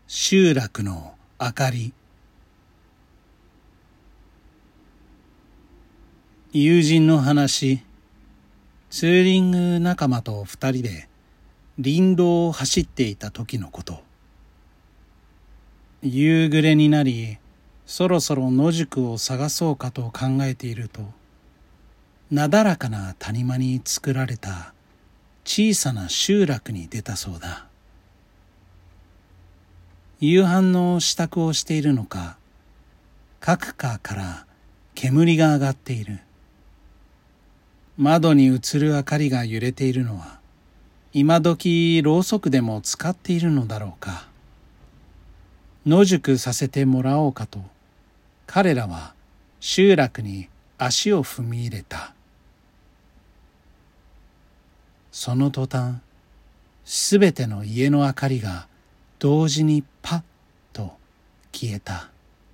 集落の明かり。友人の話。ツーリング仲間と二人で林道を走っていた時のこと。夕暮れになり、そろそろ野宿を探そうかと考えていると、なだらかな谷間に作られた小さな集落に出たそうだ。夕飯の支度をしているのか、各家から煙が上がっている。窓に映る明かりが揺れているのは、今時ろうそくでも使っているのだろうか。野宿させてもらおうかと、彼らは集落に足を踏み入れた。その途端、すべての家の明かりが同時にパッと消えた。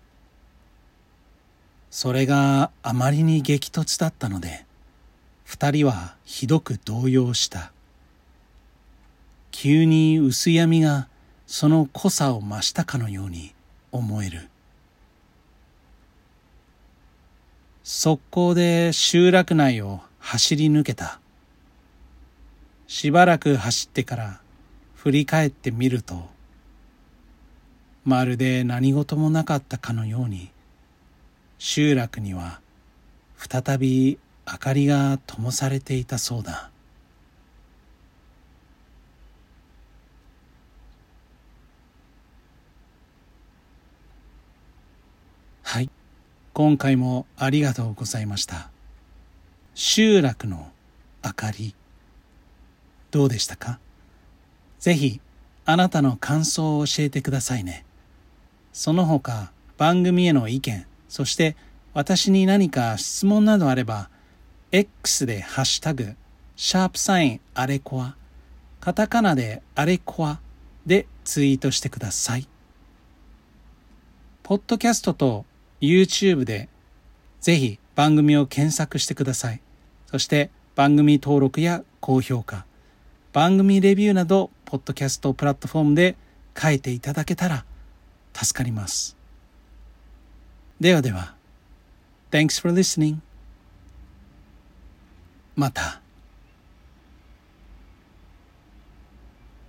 それがあまりに激突だったので、二人はひどく動揺した。急に薄闇がその濃さを増したかのように思える。速攻で集落内を走り抜けた。しばらく走ってから振り返ってみると、まるで何事もなかったかのように、集落には再び明かりが灯されていたそうだ。はい、今回もありがとうございました。集落の明かり、どうでしたか？ぜひあなたの感想を教えてくださいね。その他番組への意見、そして私に何か質問などあれば、X でハッシュタグ、#あれこわ、カタカナであれこわでツイートしてください。ポッドキャストと YouTube でぜひ番組を検索してください。そして番組登録や高評価、番組レビューなどポッドキャストプラットフォームで書いていただけたら助かります。ではでは、Thanks for listening. また。